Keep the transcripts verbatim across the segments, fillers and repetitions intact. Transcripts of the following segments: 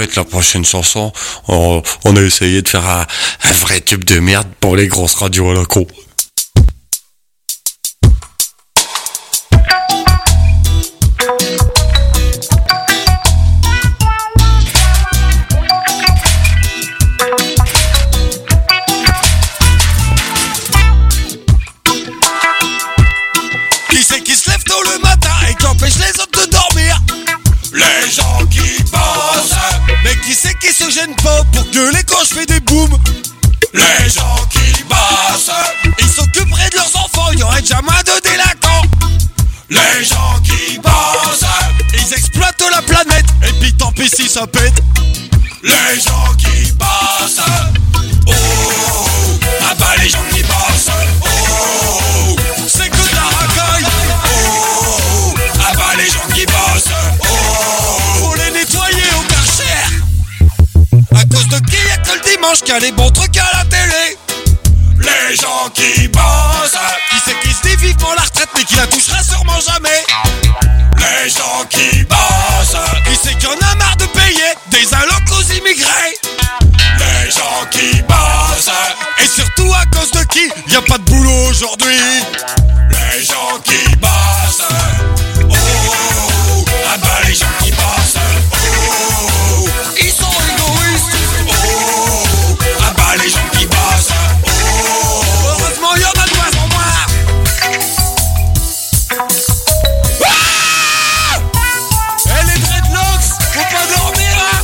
fait, la prochaine chanson, on, on a essayé de faire un, un vrai tube de merde pour les grosses radios à la con. Qui c'est qui se lève tôt le matin et qui empêche les autres de dormir? Les gens qui bossent. Mais qui c'est qui se gêne pas pour gueuler quand je fais des booms? Les gens qui bossent. Ils s'occuperaient de leurs enfants, il y aurait jamais de délinquants. Les gens qui bossent. Ils exploitent la planète et puis tant pis si ça pète. Les gens qui bossent. Oh, ah bah les gens qui bossent. Oh, c'est que de la racaille. Oh, ah bah les gens qui bossent. Oh, faut les nettoyer au Karcher. À cause de qui y'a que le dimanche qu'il y a les bons trucs à la télé? Les gens qui bossent. Qui c'est qui se dit vivement la retraite mais qui la touchera sûrement jamais? Les gens qui bossent. Qui c'est qui en a marre de payer des allocs aux immigrés? Les gens qui bossent. Et surtout à cause de qui y a pas de boulot aujourd'hui? Les gens qui bossent. Oh, ah bah les gens qui bossent. Oh, ils sont égoïstes. Oh, ah bah les gens qui bossent. Oh, heureusement y'en a de moins en moins. Ah, et les dreadlocks, faut pas dormir hein.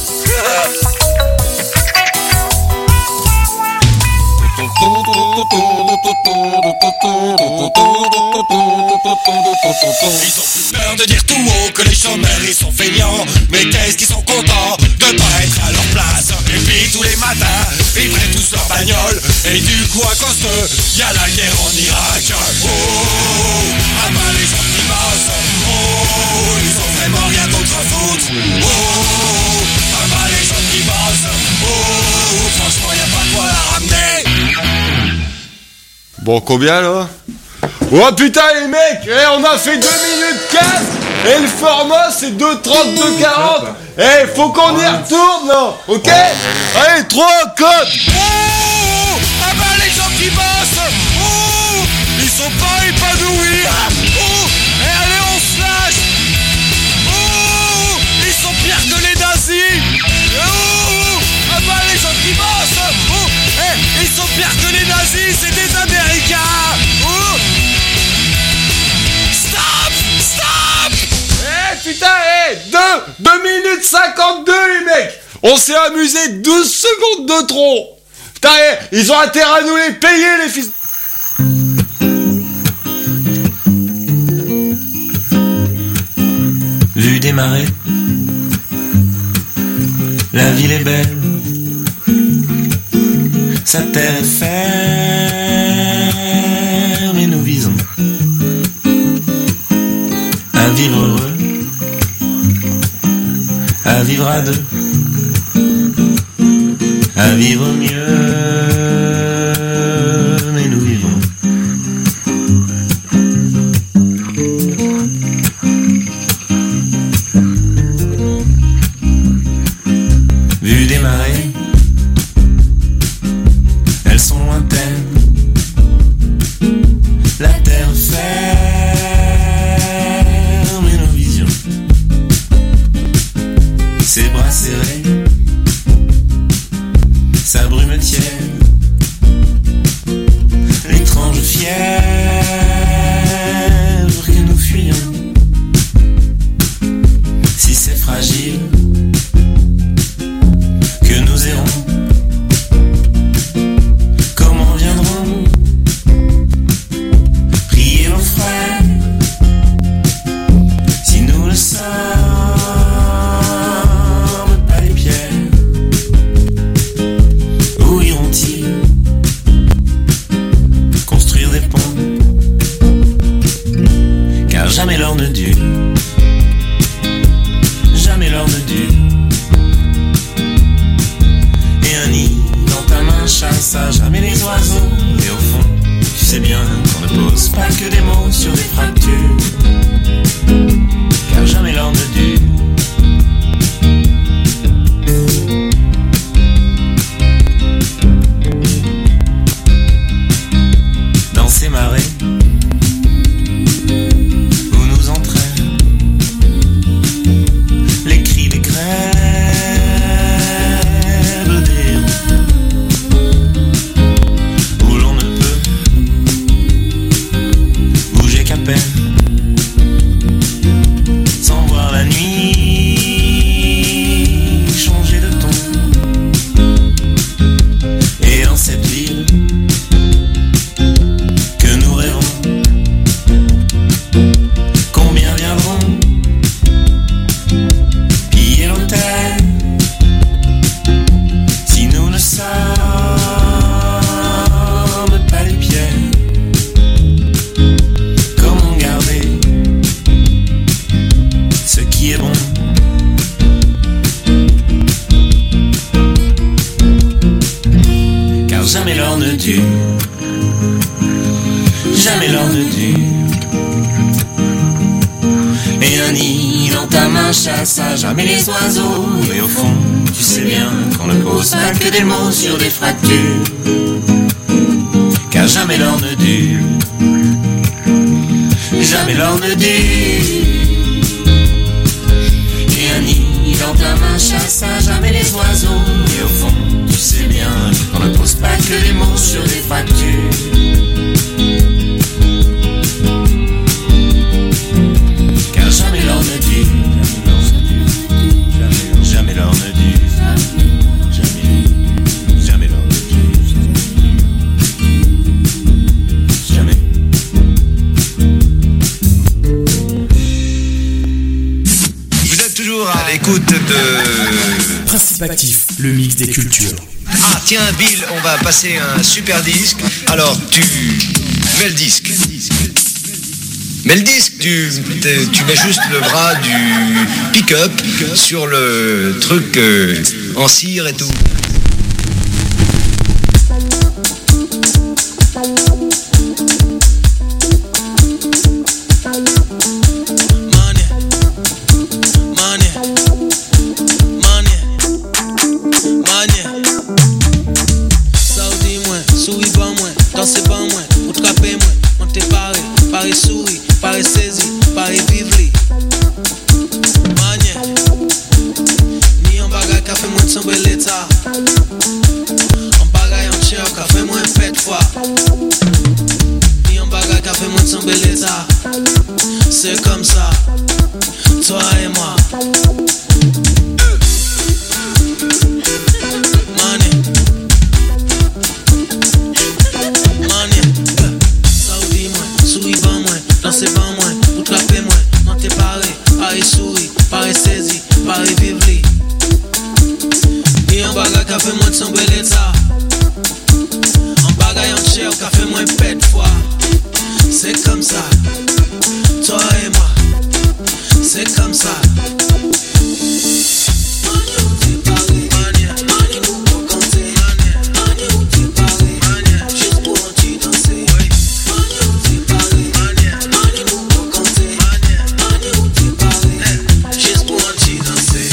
Ils ont plus peur de dire tout haut que les chômeurs ils sont feignants. Mais qu'est-ce qu'ils sont contents de pas être à leur place. Et puis tous les matins, ils prennent tous leur bagnole. Et du coup à cause d'eux, y'a la guerre en Irak. Oh, ah bah les gens qui bossent. Oh, ils ont vraiment rien d'autre à foutre. Oh, ah bah les gens qui bossent. Oh, franchement y'a pas quoi la ramener. Bon, combien là? Oh putain les mecs, eh, on a fait deux minutes quinze et le format c'est deux trente-deux quarante. Eh, faut qu'on y retourne là, ok? Allez, trois codes. Oh, ah bah les gens qui bossent. Oh, ils sont pas épanouis. Oh, et allez on se lâche. Oh, ils sont pires que les nazis. Oh, ah bah les gens qui bossent. Oh, eh, ils sont pires que les nazis, c'est des Américains. Oh, stop, stop. Eh putain, eh, deux, deux minutes cinquante-deux les mecs. On s'est amusé douze secondes de trop. Putain, eh, ils ont intérêt à nous les payer les fils. Vue des marais, la ville est belle, sa terre est ferme et nous visons à vivre heureux, à vivre à deux, à vivre mieux, mais nous vivons. Vue des marées, elles sont lointaines, la terre ferme et nos visions, ses bras serrés, sa brume tienne, l'étrange fièvre que nous fuyons. Si c'est fragile que nous errons, comment viendrons prier nos frères si nous ne sommes pas les pierres? Où iront-ils construire des ponts? Car jamais l'or ne dure, jamais l'or ne dure. Et un nid dans ta main chasse à jamais les oiseaux. Et au fond, tu sais bien qu'on ne pose pas que des mots sur des fractures. Car jamais l'or ne dure. cette ville que nous rêvons. Combien viendront piller l'hôtel si nous ne sommes pas les pierres? Comment garder ce qui est bon? Car jamais l'or ne dure, jamais l'or ne dure. Et un nid dans ta main chasse à jamais les oiseaux. Et au fond, tu sais bien qu'on ne pose pas que des mots sur des fractures. Car jamais l'or ne dure, jamais l'or ne dure. Et un nid dans ta main chasse à jamais les oiseaux. Et au fond, tu sais bien qu'on ne pose pas que des mots sur des fractures. Car jamais l'or ne dure, jamais l'or ne dure, jamais, jamais l'or ne dure, jamais. Vous êtes toujours à l'écoute de Principe Actif, le mix des cultures. Ah tiens Bill, on va passer un super disque. Alors tu mets le disque. Mais le disque, tu, tu mets juste le bras du pick-up sur le truc euh, en cire et tout. C'est comme ça, toi et moi. Money, money. Saoudi moi, souris ban moi, danser ban moi, ou trapper moi, non t'es paré, paré souris, paré saisi, paré vivre. Et en bagarre qu'a fait moi de son bel état. En bagarre en chair qu'a fait moi pète foi. C'est comme ça. Toi et moi, c'est comme ça. Juste pour un danser. Juste pour un danser.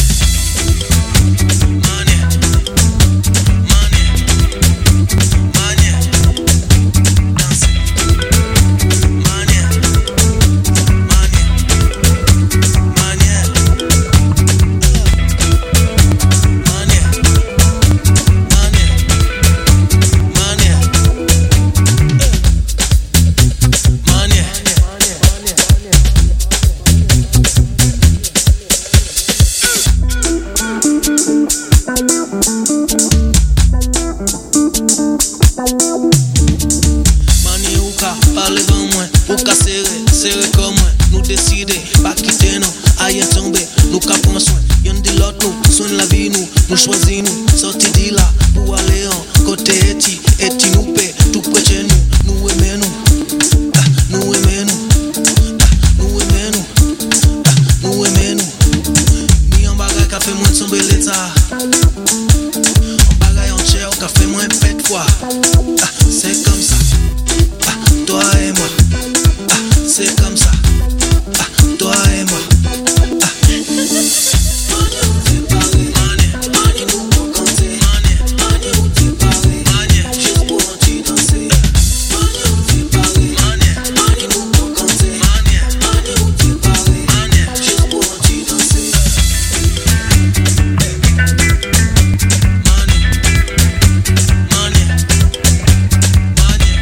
Nous choisis nous, sortis de là pour aller en côté eti, eti nous paie, tout près de nous, nous aimons nous, ah, nous aimons nous, ah, nous aimons nous, ah, nous aimons nous. Ni en bagaille qu'a fait moins de son bel état, en bagaille en chair qu'a fait moins pète foi, ah, c'est comme ça, ah, toi et moi, ah, c'est comme ça, ah, toi et moi, ah. Money,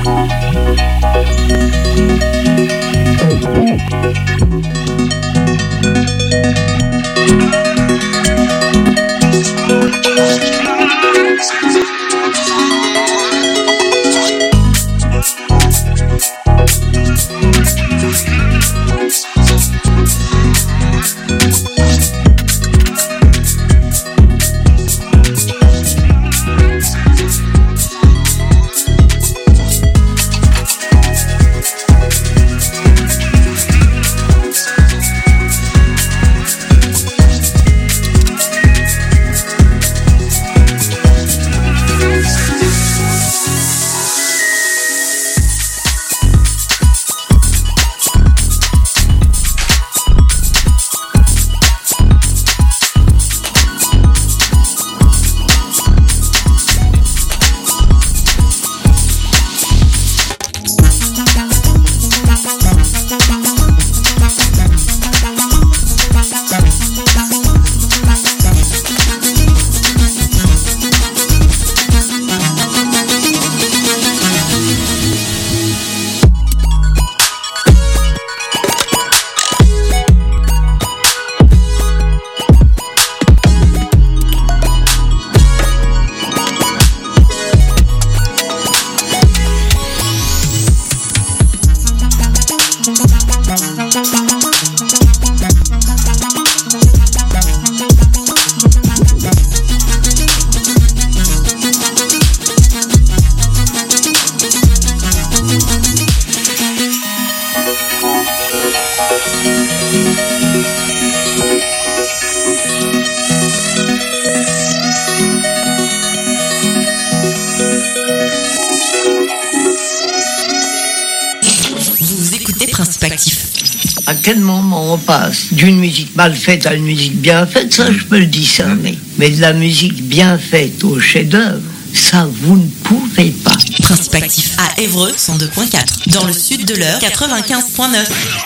À quel moment on passe d'une musique mal faite à une musique bien faite, ça je peux le discerner. Mais de la musique bien faite au chef-d'œuvre, ça vous ne pouvez pas. Principe actif à Évreux cent deux point quatre, dans le sud de l'Eure quatre-vingt-quinze point neuf.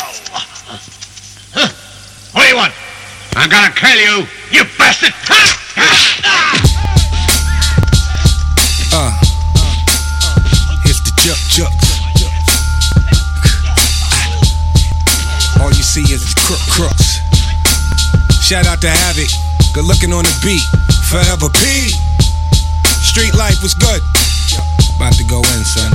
Huh. What do you want? I'm gonna kill you, you bastard! Uh, here's the juk juk. All you see is crook crooks. Shout out to Havoc, good looking on the beat. Forever P. Street life was good. About to go in, son.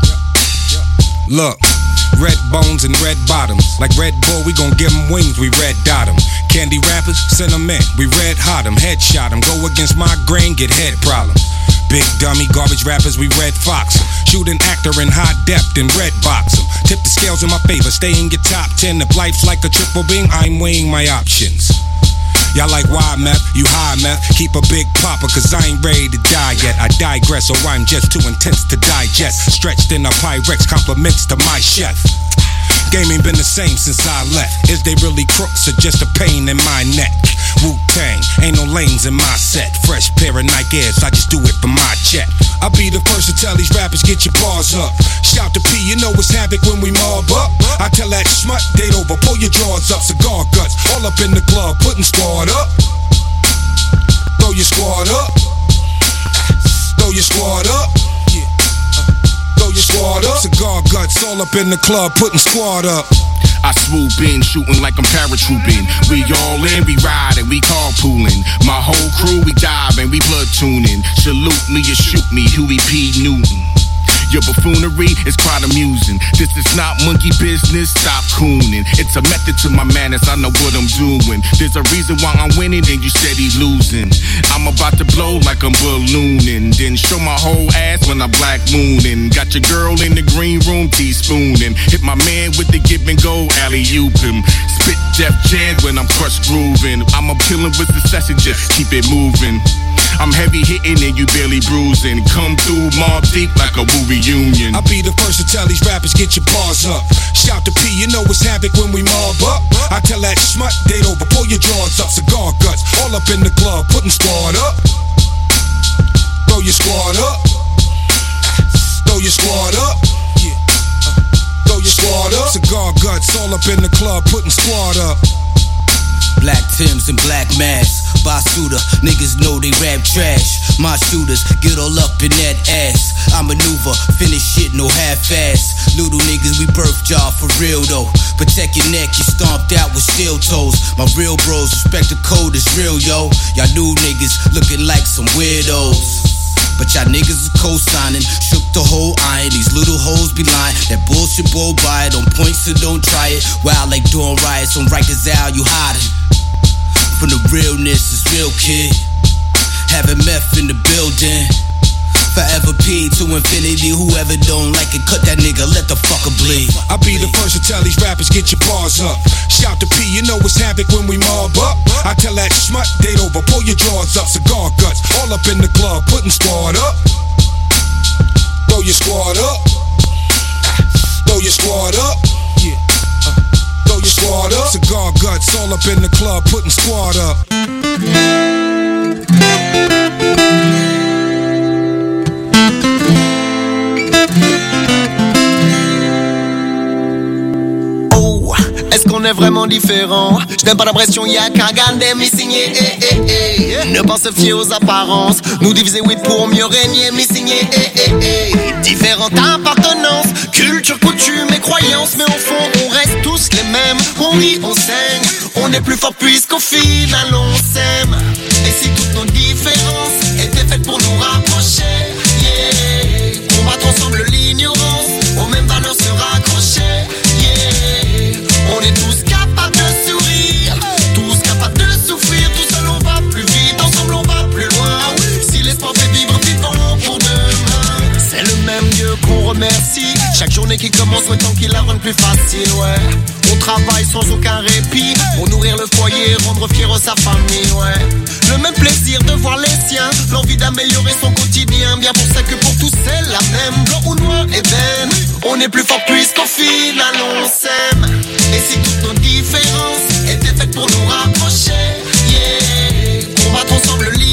Look, red bones and red bottoms. Like Red Bull, we gon' give them wings, we red dot them. Candy rappers, send them in, we red hot them. Headshot them, go against my grain, get head problems. Big dummy, garbage rappers, we red fox 'em. Shoot an actor in high depth and red box 'em. Tip the scales in my favor, stay in your top ten. If life's like a triple beam, I'm weighing my options. Y'all like wild meth, you high meth. Keep a big popper, cause I ain't ready to die yet. I digress, or I'm just too intense to digest. Stretched in a Pyrex, compliments to my chef. Game ain't been the same since I left. Is they really crooks or just a pain in my neck? Wu-Tang, ain't no lanes in my set. Fresh pair of Nike Airs, I just do it for my check. I'll be the first to tell these rappers, get your bars up. Shout to P, you know it's havoc when we mob up. I tell that smut, date over, pull your drawers up. Cigar guts, all up in the club, putting squad up. Throw your squad up. Throw your squad up. Throw your squad up. Cigar guts, all up in the club, putting squad up. I swoop in, shooting like I'm paratrooping. We all in, we riding, we carpooling. My whole crew, we diving, we platooning. Salute me or shoot me, Huey P. Newton. Your buffoonery is quite amusing. This is not monkey business, stop cooning. It's a method to my madness, I know what I'm doing. There's a reason why I'm winning and you steady losing. I'm about to blow like I'm ballooning. Then show my whole ass when I'm black mooning. Got your girl in the green room teaspooning. Hit my man with the give and go, alley-oop him. Spit Jeff Jan when I'm crushed grooving. I'm appealing with succession, just keep it moving. I'm heavy hitting and you barely bruising. Come through mob deep like a woo reunion. I'll be the first to tell these rappers, get your bars up. Shout to P, you know it's havoc when we mob up. I tell that smut, date over, pull your drawers up. Cigar guts, all up in the club, putting squad up. Throw your squad up. Throw your squad up. Throw your squad up. Cigar guts, all up in the club, putting squad up. Black Tims and black masks, Basuda, niggas know they rap trash. My shooters get all up in that ass. I maneuver, finish shit, no half-ass. Little niggas, we birth job for real though. Protect your neck, you stomped out with steel toes. My real bros respect the code is real, yo. Y'all new niggas looking like some weirdos. But y'all niggas is co-signing, shook the whole iron. These little hoes be lying, that bullshit blow by it. On point, so don't try it. Wild like doing riots on Rikers Isle, you hiding. From the realness, it's real, kid. Having meth in the building. Forever P to infinity. Whoever don't like it, cut that nigga, let the fucker bleed. I'll be the first to tell these rappers, get your bars up. Shout to P, you know it's havoc when we mob up. I tell that smut, date over, pull your drawers up. Cigar guts, all up in the club, putting squad up. Throw your squad up. Throw your squad up. Yeah. Uh, throw your squad up. Cigar guts, all up in the club, putting squad up. Est-ce qu'on est vraiment différent? Je n'aime pas l'impression, y'a qu'un gardé m'y signer. Eh, eh, eh. Ne pas se fier aux apparences. Nous diviser oui pour mieux régner, m'y signer. Eh, eh, eh. Différentes appartenances, culture, coutumes et croyances. Mais au fond, on reste tous les mêmes. On rit, on saigne. On est plus fort puisqu'au final on s'aime. Et si toutes nos différences étaient faites pour nous rapprocher, yeah. Combattre ensemble l'ignorance, aux mêmes valeurs se raccrocher. On est tous capables de sourire, tous capables de souffrir. Tout seul on va plus vite, ensemble on va plus loin. Si l'espoir fait vivre, vivons pour demain. C'est le même Dieu qu'on remercie. Chaque journée qui commence, souhaitant qu'il la rende plus facile, ouais. On travaille sans aucun répit pour nourrir le foyer, rendre fier sa famille, ouais. Le même plaisir de voir les siens, l'envie d'améliorer son quotidien. Bien pour ça que pour tous c'est la même. Blanc ou noir, ébène, on est plus fort puisqu'au final on s'aime. Et si toutes nos différences